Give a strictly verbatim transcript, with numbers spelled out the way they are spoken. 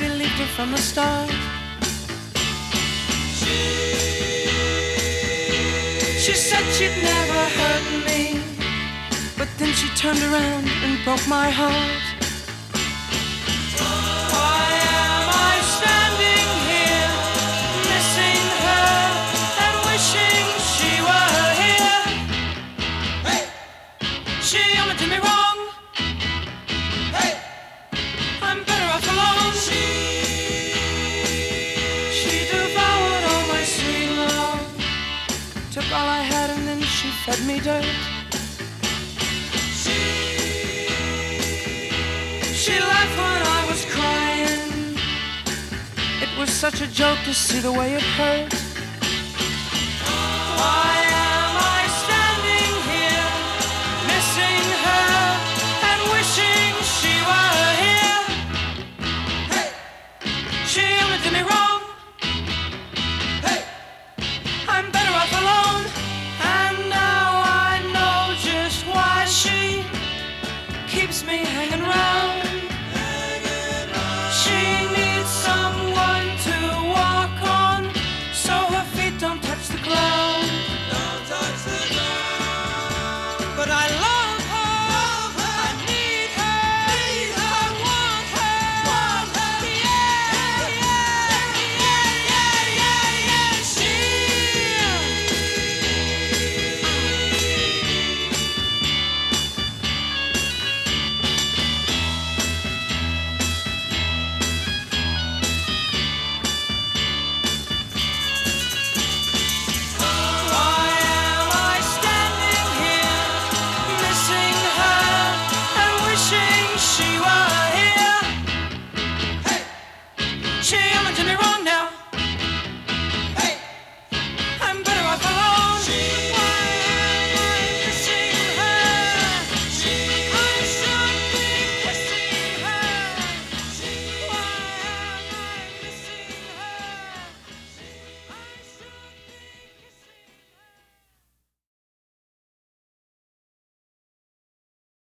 believed her from the start. She said she'd never hurt me, but then she turned around and broke my heart. Why am I standing here, missing her and wishing she were here? Hey! She only did me wrong. Hey! I'm better off alone. She, she devoured all my sweet love, took all I had and then she fed me dirt. She, she laughed when I was crying. It was such a joke to see the way it hurt.